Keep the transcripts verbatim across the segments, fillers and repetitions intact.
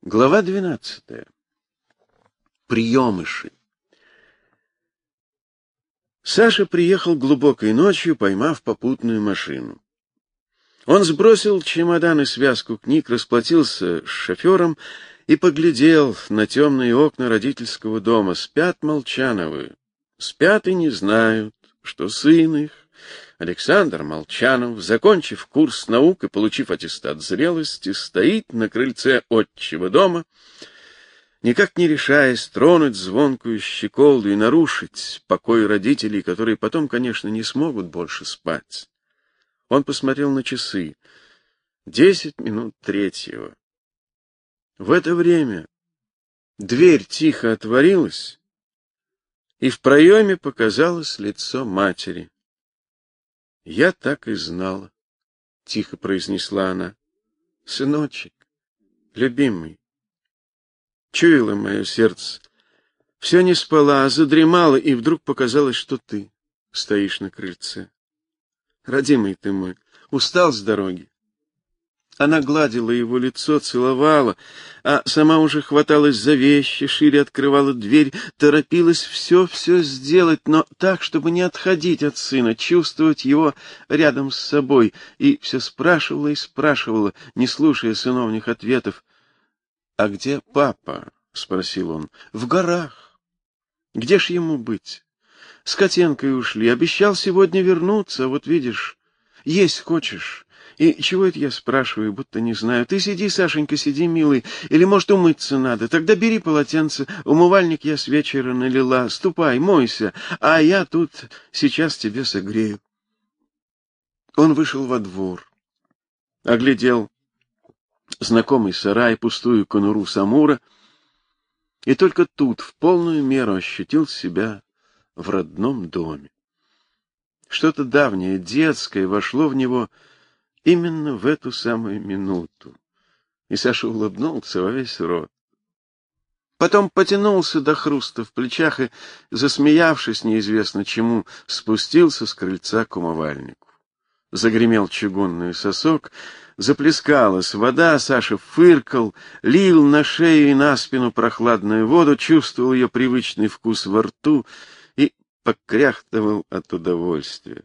Глава двенадцатая. Приемыши. Саша приехал глубокой ночью, поймав попутную машину. Он сбросил чемодан и связку книг, расплатился с шофером и поглядел на темные окна родительского дома. Спят Молчановы. Спят и не знают, что сын их, Александр Молчанов, закончив курс наук и получив аттестат зрелости, стоит на крыльце отчего дома, никак не решаясь тронуть звонкую щеколду и нарушить покой родителей, которые потом, конечно, не смогут больше спать. Он посмотрел на часы. Десять минут третьего. В это время дверь тихо отворилась, и в проеме показалось лицо матери. — Я так и знала, — тихо произнесла она. — Сыночек, любимый. Чуяло мое сердце. Все не спала, а задремала, и вдруг показалось, что ты стоишь на крыльце. Родимый ты мой, устал с дороги. Она гладила его лицо, целовала, а сама уже хваталась за вещи, шире открывала дверь, торопилась все-все сделать, но так, чтобы не отходить от сына, чувствовать его рядом с собой, и все спрашивала и спрашивала, не слушая сыновних ответов. — А где папа? — спросил он. — В горах. Где ж ему быть? С Котенкой ушли, обещал сегодня вернуться, вот видишь, есть хочешь. И чего это я спрашиваю, будто не знаю. Ты сиди, Сашенька, сиди, милый, или, может, умыться надо. Тогда бери полотенце, умывальник я с вечера налила. Ступай, мойся, а я тут сейчас тебе согрею. Он вышел во двор, оглядел знакомый сарай, пустую конуру самура, и только тут в полную меру ощутил себя в родном доме. Что-то давнее, детское вошло в него именно в эту самую минуту. И Саша улыбнулся во весь рот. Потом потянулся до хруста в плечах и, засмеявшись неизвестно чему, спустился с крыльца к умывальнику. Загремел чугунный сосок, заплескалась вода, Саша фыркал, лил на шею и на спину прохладную воду, чувствовал ее привычный вкус во рту и покряхтывал от удовольствия.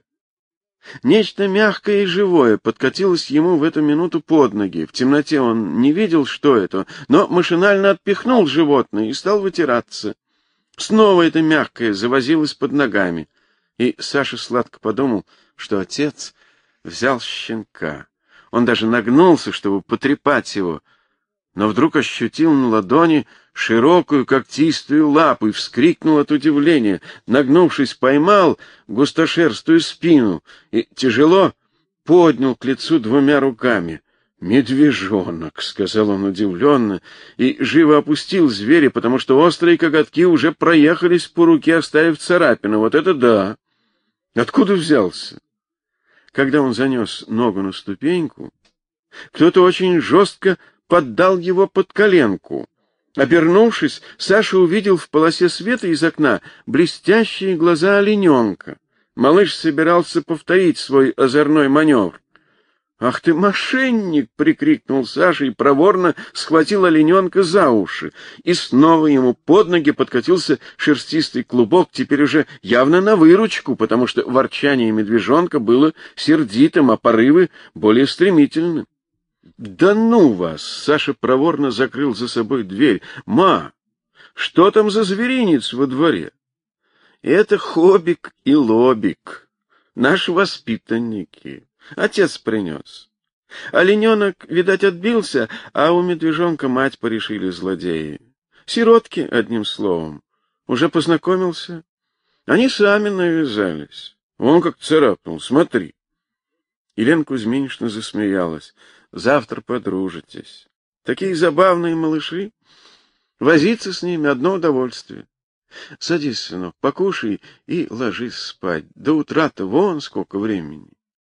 Нечто мягкое и живое подкатилось ему в эту минуту под ноги. В темноте он не видел, что это, но машинально отпихнул животное и стал вытираться. Снова это мягкое завозилось под ногами, и Саша сладко подумал, что отец взял щенка. Он даже нагнулся, чтобы потрепать его, но вдруг ощутил на ладони широкую когтистую лапу и вскрикнул от удивления. Нагнувшись, поймал густошерстую спину и тяжело поднял к лицу двумя руками. «Медвежонок», — сказал он удивленно, и живо опустил зверя, потому что острые коготки уже проехались по руке, оставив царапину. Вот это да! Откуда взялся? Когда он занес ногу на ступеньку, кто-то очень жестко поддал его под коленку. Обернувшись, Саша увидел в полосе света из окна блестящие глаза олененка. Малыш собирался повторить свой озорной маневр. «Ах ты, мошенник!» — прикрикнул Саша и проворно схватил олененка за уши. И снова ему под ноги подкатился шерстистый клубок, теперь уже явно на выручку, потому что ворчание медвежонка было сердитым, а порывы более стремительным. «Да ну вас!» — Саша проворно закрыл за собой дверь. «Ма, что там за зверинец во дворе?» «Это Хобик и Лобик, наши воспитанники. Отец принес. Олененок, видать, отбился, а у медвежонка мать порешили злодеи. Сиротки, одним словом. Уже познакомился? Они сами навязались. Вон как царапнул, смотри». Елена Кузьминична засмеялась. «Завтра подружитесь. Такие забавные малыши. Возиться с ними — одно удовольствие. Садись, сынок, покушай и ложись спать. До утра-то вон сколько времени».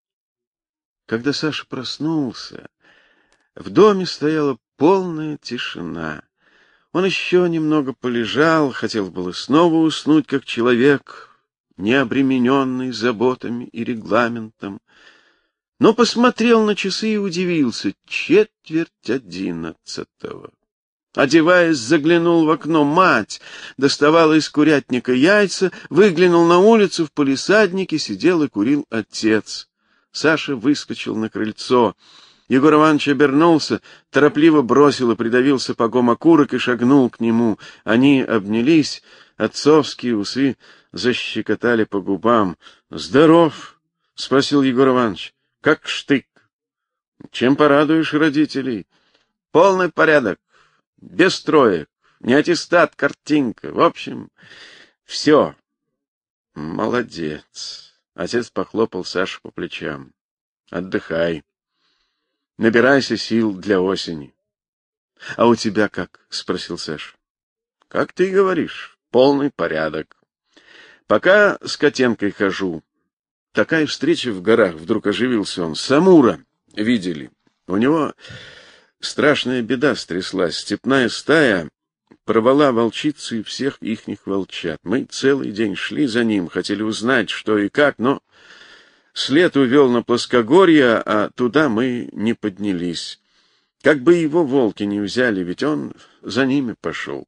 Когда Саша проснулся, в доме стояла полная тишина. Он еще немного полежал, хотел было снова уснуть, как человек, не обремененный заботами и регламентом, но посмотрел на часы и удивился: четверть одиннадцатого. Одеваясь, заглянул в окно. Мать доставала из курятника яйца, выглянул на улицу, в палисаднике сидел и курил отец. Саша выскочил на крыльцо. Егор Иванович обернулся, торопливо бросил и придавил сапогом окурок и шагнул к нему. Они обнялись, отцовские усы защекотали по губам. — Здоров? — спросил Егор Иванович. — Как штык. — Чем порадуешь родителей? — Полный порядок. Без троек. Не аттестат, картинка. В общем, все. — Молодец. Отец похлопал Сашу по плечам. — Отдыхай. Набирайся сил для осени. — А у тебя как? — спросил Саша. — Как ты говоришь, полный порядок. Пока с Котенкой хожу. Такая встреча в горах, вдруг оживился он. Самура видели. У него страшная беда стряслась. Степная стая порвала волчицу и всех ихних волчат. Мы целый день шли за ним, хотели узнать, что и как, но след увел на плоскогорье, а туда мы не поднялись. Как бы его волки не взяли, ведь он за ними пошел.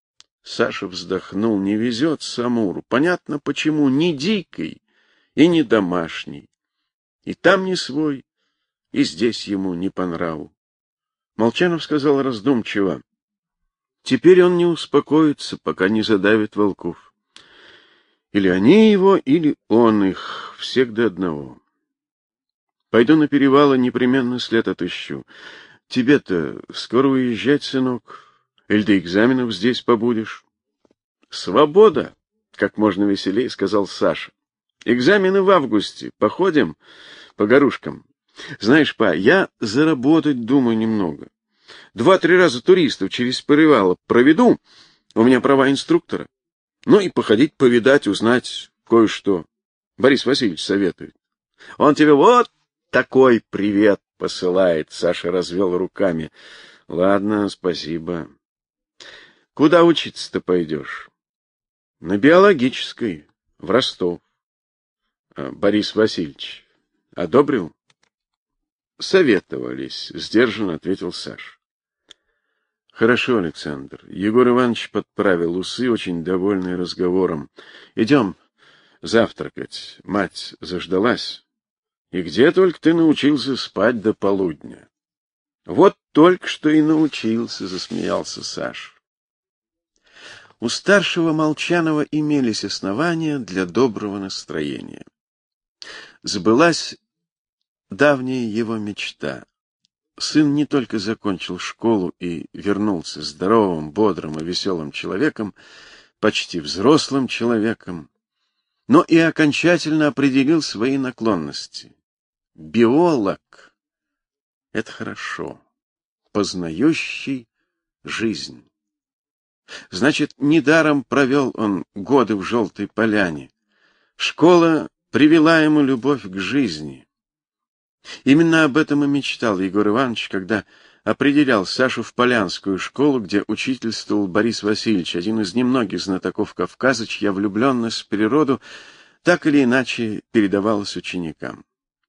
Саша вздохнул. Не везет Самуру. Понятно, почему. Не дикий и не домашний. И там не свой, и здесь ему не по нраву. Молчанов сказал раздумчиво. Теперь он не успокоится, пока не задавит волков. Или они его, или он их, всех до одного. Пойду на перевал и непременно след отыщу. Тебе-то скоро уезжать, сынок? Или до экзаменов здесь побудешь? Свобода, как можно веселее сказал Саша. Экзамены в августе. Походим по горушкам. Знаешь, па, я заработать думаю немного. Два-три раза туристов через перевал проведу. У меня права инструктора. Ну и походить, повидать, узнать кое-что. Борис Васильевич советует. Он тебе вот такой привет посылает. Саша развел руками. Ладно, спасибо. Куда учиться-то пойдешь? На биологической, в Ростов. Борис Васильевич одобрил? Советовались, сдержанно ответил Саша. Хорошо, Александр. Егор Иванович подправил усы, очень довольный разговором. Идем завтракать. Мать заждалась. И где только ты научился спать до полудня? Вот только что и научился, засмеялся Саша. У старшего Молчанова имелись основания для доброго настроения. Сбылась давняя его мечта. Сын не только закончил школу и вернулся здоровым, бодрым и веселым человеком, почти взрослым человеком, но и окончательно определил свои наклонности. Биолог — это хорошо, познающий жизнь. Значит, недаром провел он годы в Желтой Поляне. Школа привела ему любовь к жизни. Именно об этом и мечтал Егор Иванович, когда определял Сашу в Полянскую школу, где учительствовал Борис Васильевич, один из немногих знатоков Кавказа, чья влюбленность в природу так или иначе передавалась ученикам.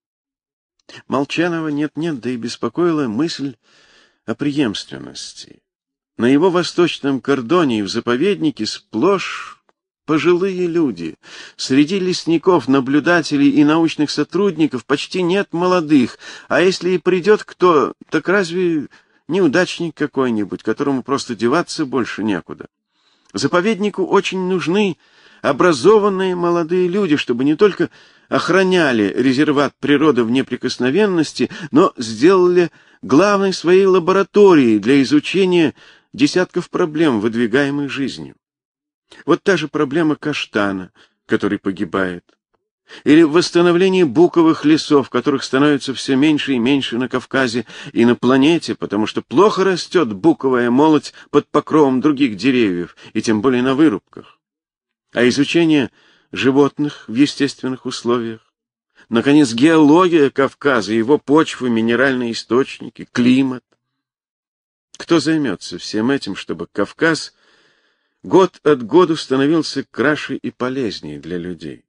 Молчанова нет-нет, да и беспокоила мысль о преемственности. На его восточном кордоне и в заповеднике сплошь пожилые люди. Среди лесников, наблюдателей и научных сотрудников почти нет молодых, а если и придет кто, так разве неудачник какой-нибудь, которому просто деваться больше некуда. Заповеднику очень нужны образованные молодые люди, чтобы не только охраняли резерват природы в неприкосновенности, но сделали главной своей лабораторией для изучения десятков проблем, выдвигаемых жизнью. Вот та же проблема каштана, который погибает, или восстановление буковых лесов, которых становится все меньше и меньше на Кавказе и на планете, потому что плохо растет буковая молоть под покровом других деревьев, и тем более на вырубках. А изучение животных в естественных условиях, наконец, геология Кавказа, его почвы, минеральные источники, климат. Кто займется всем этим, чтобы Кавказ год от года становился краше и полезнее для людей?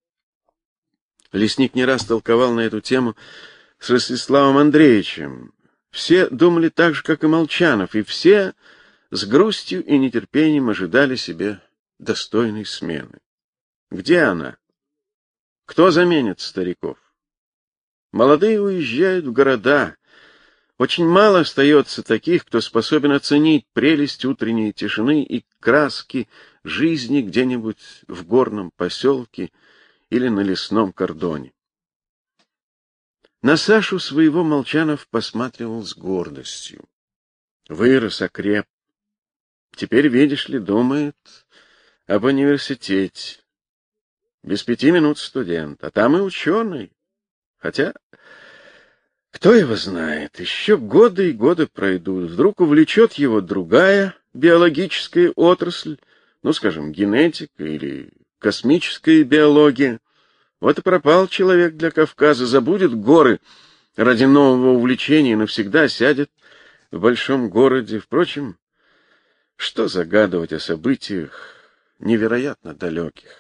Лесник не раз толковал на эту тему с Ростиславом Андреевичем. Все думали так же, как и Молчанов, и все с грустью и нетерпением ожидали себе достойной смены. Где она? Кто заменит стариков? Молодые уезжают в города. Очень мало остается таких, кто способен оценить прелесть утренней тишины и краски жизни где-нибудь в горном поселке или на лесном кордоне. На Сашу своего Молчанов посматривал с гордостью. Вырос, окреп. Теперь, видишь ли, думает об университете. Без пяти минут студент, а там и ученый. Хотя, кто его знает, еще годы и годы пройдут. Вдруг увлечет его другая биологическая отрасль, ну, скажем, генетика или космическая биология. Вот и пропал человек для Кавказа, забудет горы ради нового увлечения и навсегда сядет в большом городе. Впрочем, что загадывать о событиях невероятно далеких.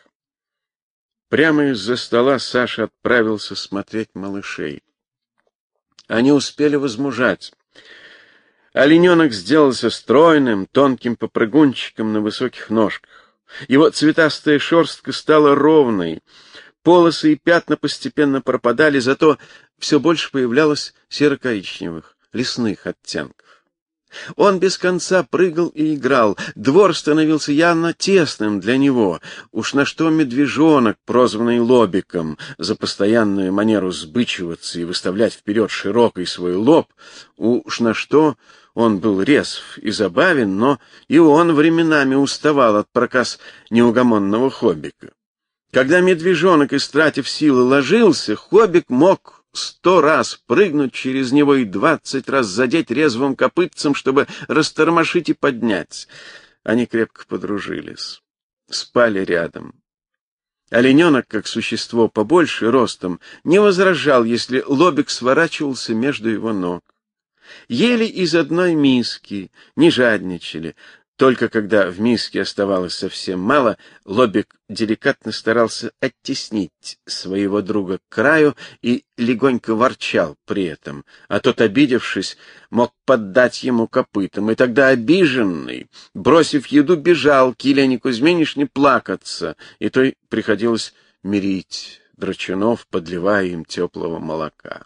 Прямо из-за стола Саша отправился смотреть малышей. Они успели возмужать. Олененок сделался стройным, тонким попрыгунчиком на высоких ножках. Его цветастая шерстка стала ровной, полосы и пятна постепенно пропадали, зато все больше появлялось серо-коричневых, лесных оттенков. Он без конца прыгал и играл. Двор становился явно тесным для него. Уж на что медвежонок, прозванный Лобиком, за постоянную манеру сбычиваться и выставлять вперед широкий свой лоб, уж на что он был резв и забавен, но и он временами уставал от проказ неугомонного Хоббика. Когда медвежонок, истратив силы, ложился, Хоббик мог сто раз прыгнуть через него и двадцать раз задеть резвым копытцем, чтобы растормошить и поднять. Они крепко подружились, спали рядом. Олененок, как существо побольше ростом, не возражал, если Лобик сворачивался между его ног. Ели из одной миски, не жадничали. Только когда в миске оставалось совсем мало, Лобик деликатно старался оттеснить своего друга к краю и легонько ворчал при этом, а тот, обидевшись, мог поддать ему копытом, и тогда обиженный, бросив еду, бежал к Елене Кузьминишне плакаться, и той приходилось мирить драчунов, подливая им теплого молока.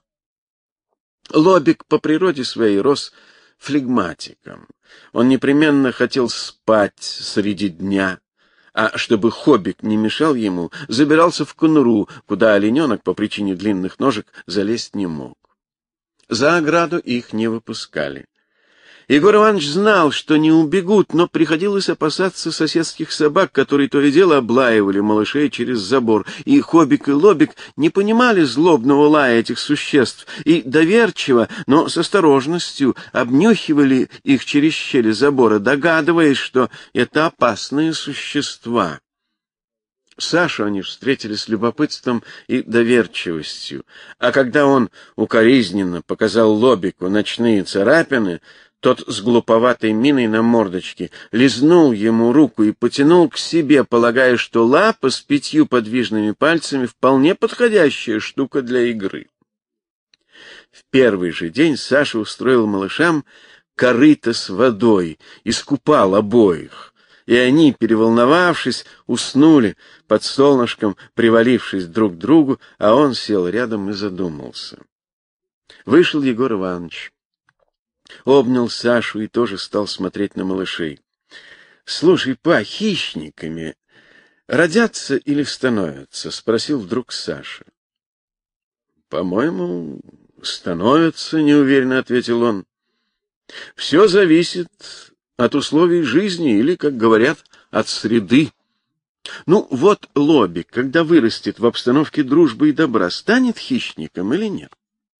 Лобик по природе своей рос флегматиком. Он непременно хотел спать среди дня, а чтобы Хоббик не мешал ему, забирался в конуру, куда олененок по причине длинных ножек залезть не мог. За ограду их не выпускали. Егор Иванович знал, что не убегут, но приходилось опасаться соседских собак, которые то и дело облаивали малышей через забор, и Хоббик и Лобик не понимали злобного лая этих существ и доверчиво, но с осторожностью обнюхивали их через щели забора, догадываясь, что это опасные существа. Сашу они встретили с любопытством и доверчивостью, а когда он укоризненно показал Лобику ночные царапины, тот с глуповатой миной на мордочке лизнул ему руку и потянул к себе, полагая, что лапа с пятью подвижными пальцами вполне подходящая штука для игры. В первый же день Саша устроил малышам корыто с водой, искупал обоих, и они, переволновавшись, уснули под солнышком, привалившись друг к другу, а он сел рядом и задумался. Вышел Егор Иванович. Обнял Сашу и тоже стал смотреть на малышей. — Слушай, па, хищниками родятся или становятся? — спросил вдруг Саша. — По-моему, становятся, — неуверенно ответил он. — Все зависит от условий жизни или, как говорят, от среды. Ну, вот Лобик, когда вырастет в обстановке дружбы и добра, станет хищником или нет?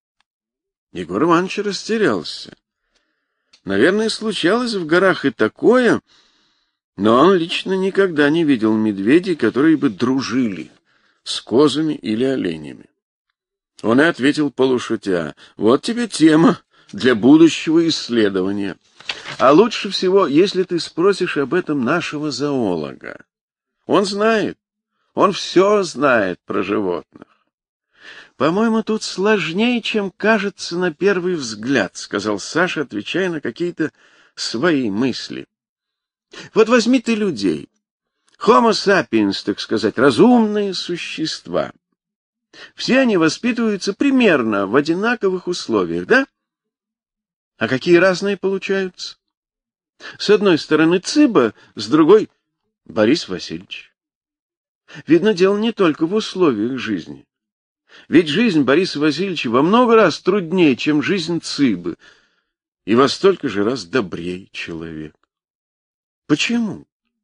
Егор Иванович растерялся. Наверное, случалось в горах и такое, но он лично никогда не видел медведей, которые бы дружили с козами или оленями. Он и ответил полушутя: вот тебе тема для будущего исследования. А лучше всего, если ты спросишь об этом нашего зоолога. Он знает, он все знает про животных. «По-моему, тут сложнее, чем кажется на первый взгляд», — сказал Саша, отвечая на какие-то свои мысли. Вот возьми ты людей. Homo sapiens, так сказать, разумные существа. Все они воспитываются примерно в одинаковых условиях, да? А какие разные получаются? С одной стороны Цыба, с другой — Борис Васильевич. Видно, дело не только в условиях жизни. Ведь жизнь Бориса Васильевича во много раз труднее, чем жизнь Цыбы, и во столько же раз добрее человек. Почему?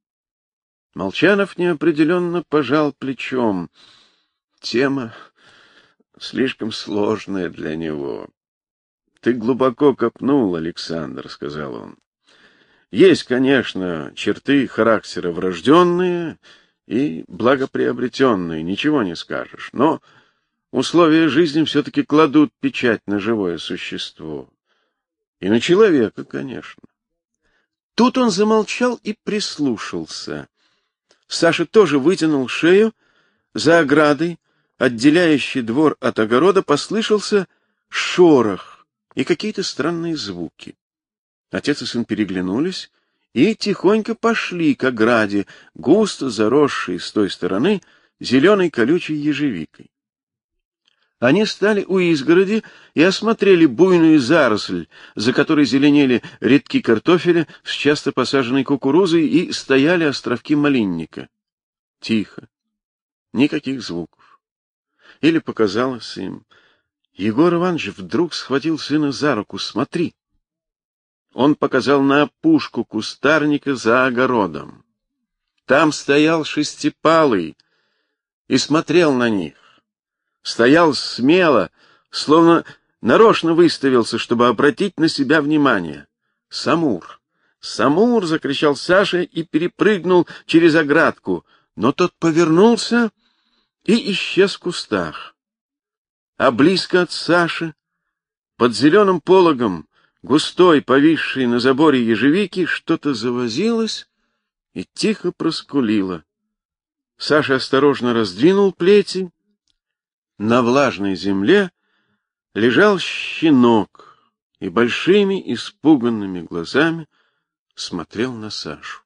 Молчанов неопределенно пожал плечом. Тема слишком сложная для него. — Ты глубоко копнул, Александр, — сказал он. — Есть, конечно, черты характера врожденные и благоприобретенные, ничего не скажешь, но условия жизни все-таки кладут печать на живое существо. И на человека, конечно. Тут он замолчал и прислушался. Саша тоже вытянул шею. За оградой, отделяющей двор от огорода, послышался шорох и какие-то странные звуки. Отец и сын переглянулись и тихонько пошли к ограде, густо заросшей с той стороны зеленой колючей ежевикой. Они стали у изгороди и осмотрели буйную заросль, за которой зеленели редки картофеля с часто посаженной кукурузой, и стояли островки малинника. Тихо. Никаких звуков. Или показалось им. Егор Иванович вдруг схватил сына за руку. «Смотри!» Он показал на опушку кустарника за огородом. Там стоял шестипалый и смотрел на них. Стоял смело, словно нарочно выставился, чтобы обратить на себя внимание. «Самур! Самур!» — закричал Саша и перепрыгнул через оградку, но тот повернулся и исчез в кустах. А близко от Саши, под зеленым пологом, густой, повисшей на заборе ежевики, что-то завозилось и тихо проскулило. Саша осторожно раздвинул плети. На влажной земле лежал щенок и большими испуганными глазами смотрел на Сашу.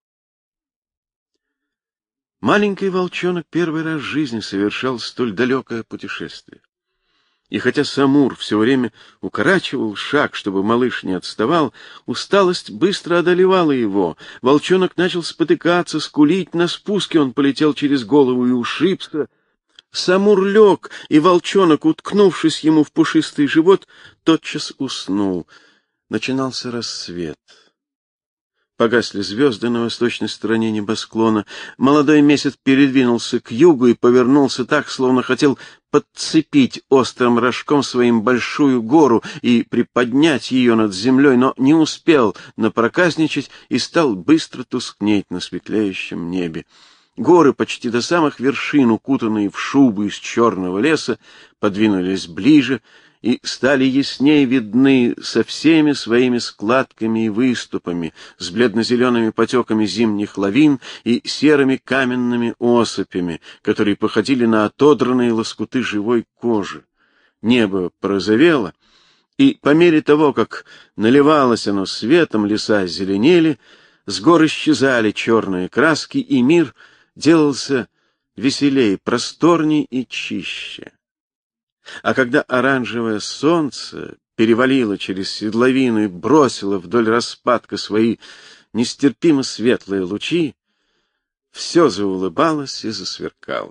Маленький волчонок первый раз в жизни совершал столь далекое путешествие. И хотя Самур все время укорачивал шаг, чтобы малыш не отставал, усталость быстро одолевала его. Волчонок начал спотыкаться, скулить, на спуске он полетел через голову и ушибся. Самур лег, и волчонок, уткнувшись ему в пушистый живот, тотчас уснул. Начинался рассвет. Погасли звезды на восточной стороне небосклона. Молодой месяц передвинулся к югу и повернулся так, словно хотел подцепить острым рожком своим большую гору и приподнять ее над землей, но не успел напроказничать и стал быстро тускнеть на светлеющем небе. Горы, почти до самых вершин, укутанные в шубы из черного леса, подвинулись ближе и стали яснее видны со всеми своими складками и выступами, с бледно-зелеными потеками зимних лавин и серыми каменными осыпями, которые походили на отодранные лоскуты живой кожи. Небо порозовело, и по мере того, как наливалось оно светом, леса зеленели, с гор исчезали черные краски, и мир делался веселей, просторней и чище. А когда оранжевое солнце перевалило через седловину и бросило вдоль распадка свои нестерпимо светлые лучи, все заулыбалось и засверкало.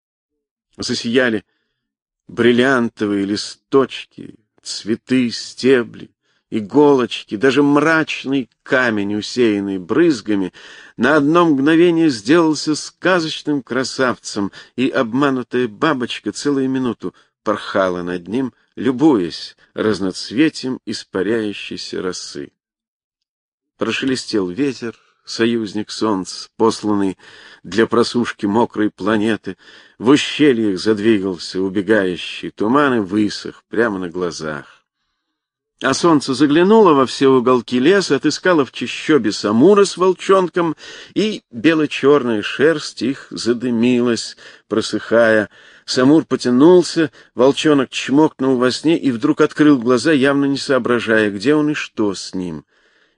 Засияли бриллиантовые листочки, цветы, стебли, иголочки, даже мрачный камень, усеянный брызгами, на одно мгновение сделался сказочным красавцем, и обманутая бабочка целую минуту порхала над ним, любуясь разноцветием испаряющейся росы. Прошелестел ветер, союзник солнца, посланный для просушки мокрой планеты. В ущельях задвигался убегающий туман и высох прямо на глазах. А солнце заглянуло во все уголки леса, отыскало в чащобе Самура с волчонком, и бело-черная шерсть их задымилась, просыхая. Самур потянулся, волчонок чмокнул во сне и вдруг открыл глаза, явно не соображая, где он и что с ним.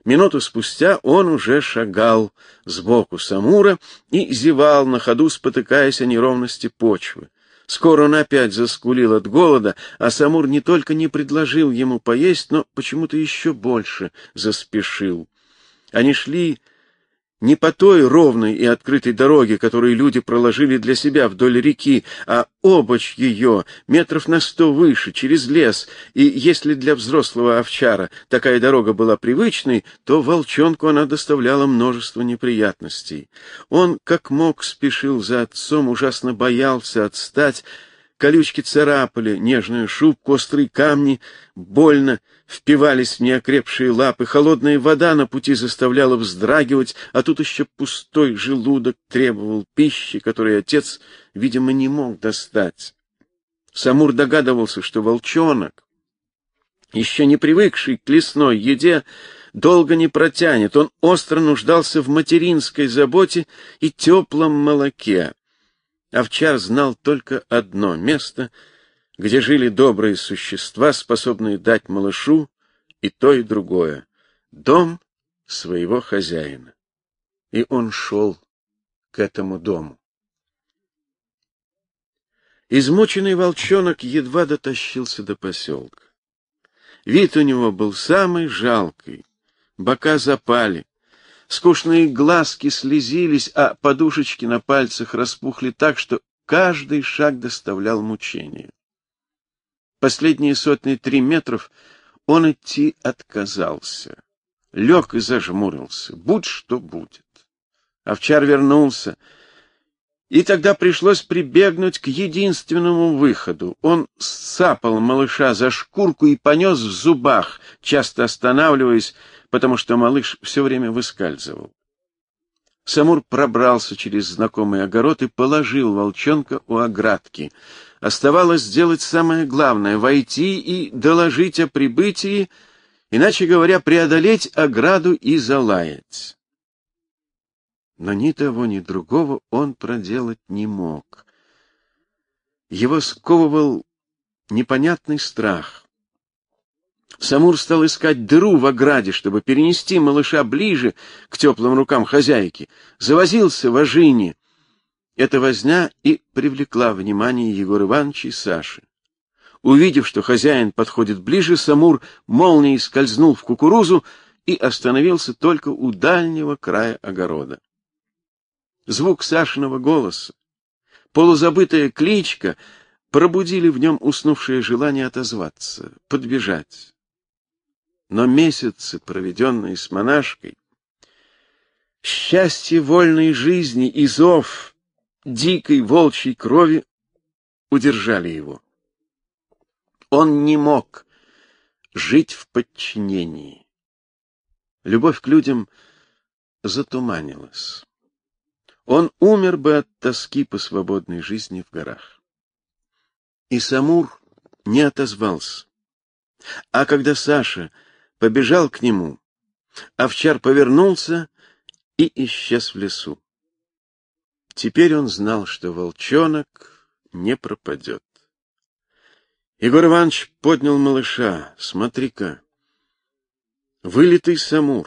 Минуту спустя он уже шагал сбоку Самура и зевал на ходу, спотыкаясь о неровности почвы. Скоро он опять заскулил от голода, а Самур не только не предложил ему поесть, но почему-то еще больше заспешил. Они шли не по той ровной и открытой дороге, которую люди проложили для себя вдоль реки, а обочь ее, метров на сто выше, через лес, и если для взрослого овчара такая дорога была привычной, то волчонку она доставляла множество неприятностей. Он, как мог, спешил за отцом, ужасно боялся отстать. Колючки царапали нежную шубку, острые камни больно впивались в неокрепшие лапы, холодная вода на пути заставляла вздрагивать, а тут еще пустой желудок требовал пищи, которой отец, видимо, не мог достать. Самур догадывался, что волчонок, еще не привыкший к лесной еде, долго не протянет. Он остро нуждался в материнской заботе и теплом молоке. Овчар знал только одно место, где жили добрые существа, способные дать малышу и то, и другое — дом своего хозяина. И он шел к этому дому. Измученный волчонок едва дотащился до поселка. Вид у него был самый жалкий, бока запали, скучные глазки слезились, а подушечки на пальцах распухли так, что каждый шаг доставлял мучения. Последние сотни три метров он идти отказался. Лег и зажмурился. Будь что будет. Овчар вернулся, и тогда пришлось прибегнуть к единственному выходу. Он сцапал малыша за шкурку и понес в зубах, часто останавливаясь, потому что малыш все время выскальзывал. Самур пробрался через знакомый огород и положил волчонка у оградки. Оставалось сделать самое главное — войти и доложить о прибытии, иначе говоря, преодолеть ограду и залаять. Но ни того, ни другого он проделать не мог. Его сковывал непонятный страх. Самур стал искать дыру в ограде, чтобы перенести малыша ближе к теплым рукам хозяйки. Завозился в ожине. Эта возня и привлекла внимание Егора Ивановича и Саши. Увидев, что хозяин подходит ближе, Самур молнией скользнул в кукурузу и остановился только у дальнего края огорода. Звук Сашиного голоса, полузабытая кличка пробудили в нем уснувшее желание отозваться, подбежать. Но месяцы, проведенные с монашкой, счастье вольной жизни и зов дикой волчьей крови удержали его. Он не мог жить в подчинении. Любовь к людям затуманилась. Он умер бы от тоски по свободной жизни в горах. И Самур не отозвался. А когда Саша побежал к нему, овчар повернулся и исчез в лесу. Теперь он знал, что волчонок не пропадет. Егор Иванович поднял малыша. Смотри-ка, вылитый Самур.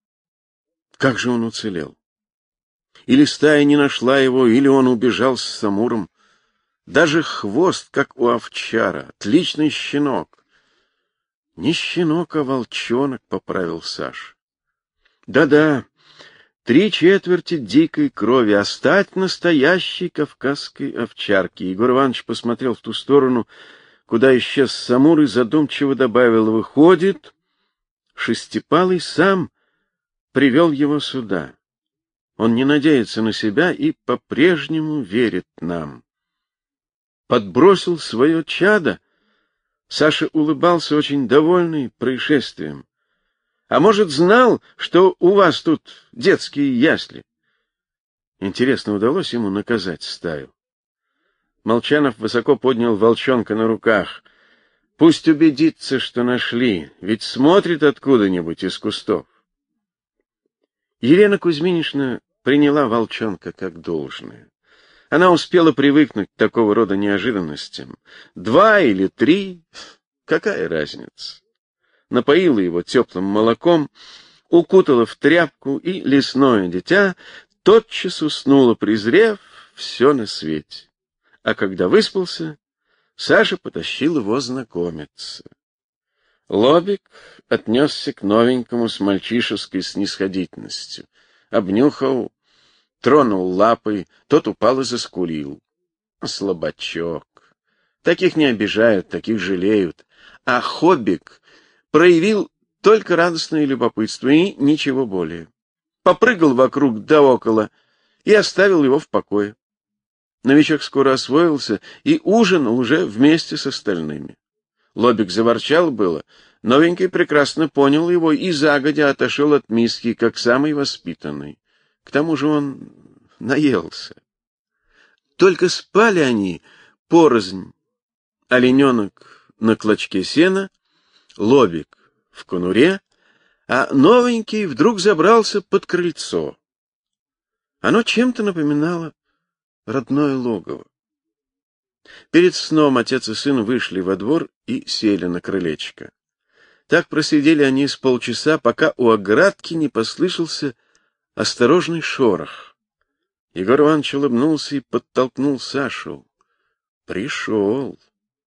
Как же он уцелел? Или стая не нашла его, или он убежал с Самуром. Даже хвост, как у овчара. Отличный щенок. Не щенок, а волчонок, — поправил Саша. Да-да, три четверти дикой крови, а стать настоящей кавказской овчарки. Егор Иванович посмотрел в ту сторону, куда исчез Самур, и задумчиво добавил: выходит, Шестипалый сам привел его сюда. Он не надеется на себя и по-прежнему верит нам. Подбросил свое чадо. Саша улыбался, очень довольный происшествием. А может, знал, что у вас тут детские ясли? Интересно, удалось ему наказать стаю? Молчанов высоко поднял волчонка на руках. Пусть убедится, что нашли, ведь смотрит откуда-нибудь из кустов. Елена Кузьминична приняла волчонка как должное. Она успела привыкнуть к такого рода неожиданностям. Два или три — какая разница? Напоила его теплым молоком, укутала в тряпку, и лесное дитя тотчас уснуло, презрев все на свете. А когда выспался, Саша потащил его знакомиться. Лобик отнесся к новенькому с мальчишеской снисходительностью. Обнюхал, тронул лапой, тот упал и заскулил. Слабачок. Таких не обижают, таких жалеют. А Хоббик проявил только радостное любопытство и ничего более. Попрыгал вокруг да около и оставил его в покое. Новичок скоро освоился и ужинал уже вместе с остальными. Лобик заворчал было, новенький прекрасно понял его и загодя отошел от миски, как самый воспитанный. К тому же он наелся. Только спали они порознь. Олененок на клочке сена, Лобик в конуре, а новенький вдруг забрался под крыльцо. Оно чем-то напоминало родное логово. Перед сном отец и сын вышли во двор и сели на крылечко. Так просидели они с полчаса, пока у оградки не послышался осторожный шорох. Егор Иванович улыбнулся и подтолкнул Сашу. Пришел.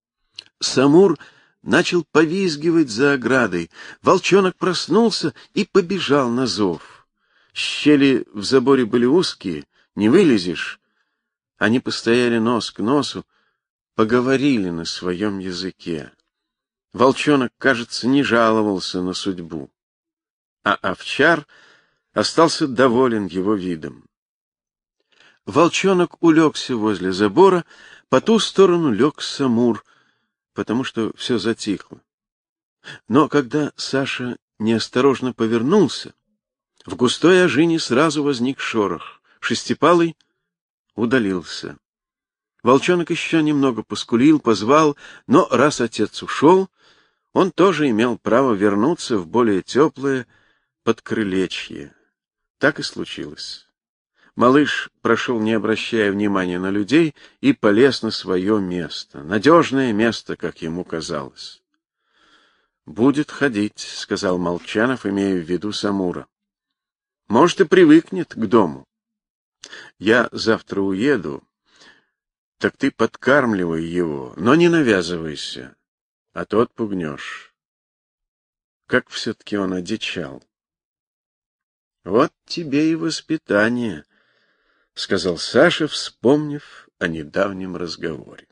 Самур начал повизгивать за оградой. Волчонок проснулся и побежал на зов. Щели в заборе были узкие, не вылезешь. Они постояли нос к носу, поговорили на своем языке. Волчонок, кажется, не жаловался на судьбу, а овчар остался доволен его видом. Волчонок улегся возле забора, по ту сторону лег Самур, потому что все затихло. Но когда Саша неосторожно повернулся, в густой ожине сразу возник шорох. Шестипалый удалился. Волчонок еще немного поскулил, позвал, но раз отец ушел, он тоже имел право вернуться в более теплое подкрылечье. Так и случилось. Малыш прошел, не обращая внимания на людей, и полез на свое место, надежное место, как ему казалось. «Будет ходить», — сказал Молчанов, имея в виду Самура. «Может, и привыкнет к дому. Я завтра уеду, так ты подкармливай его, но не навязывайся, а то отпугнешь». Как все-таки он одичал. «Вот тебе и воспитание», — сказал Саша, вспомнив о недавнем разговоре.